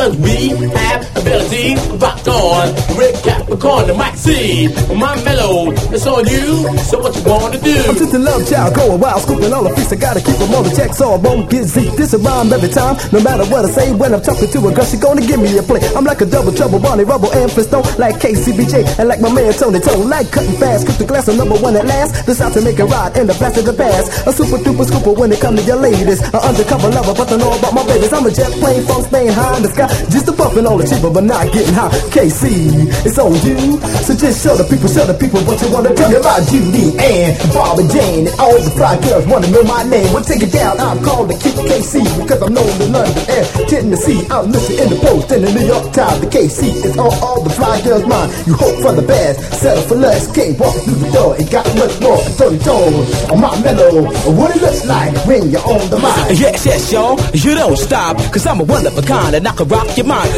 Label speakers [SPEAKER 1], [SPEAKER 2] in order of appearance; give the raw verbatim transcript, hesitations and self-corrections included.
[SPEAKER 1] cause we have ability. Rock on, Rick Capricorn, the Mike C. My mellow, it's on you, so what you wanna do?
[SPEAKER 2] I'm just a love child, going wild, scooping all the feast. I gotta keep them on the check so I won't get zeke. This a rhyme every time, no matter what I say. When I'm talking to a girl, she gonna give me a play. I'm like a double trouble, Bonnie Rubble and Flintstone, like K C B J, and like my man Tony Tone. Like cutting fast, cook the glass of number one at last. This out to make it ride in the blast of the past. A super duper scooper when it come to your ladies. An undercover lover, but I know about my babies. I'm a jet plane from Spain, high in the sky. Just a buffing on the cheaper, but not getting high. K C, it's on you. So just show the people, show the people what you wanna tell me about Judy and Barbara Jane. And all the fly girls wanna know my name. Well, take it down, I'm called the Kid K C, because I'm known in London and Tennessee. I'm listed in the Post and the New York Times. The K C is on all the fly girls' mind. You hope for the best, settle for less. Can't walk through the door, it got much more. Tony Tone on my mellow, what it looks like when you're on the mind.
[SPEAKER 3] Yes, yes, y'all, you don't stop, cause I'm a one of a kind and I can rock your mind.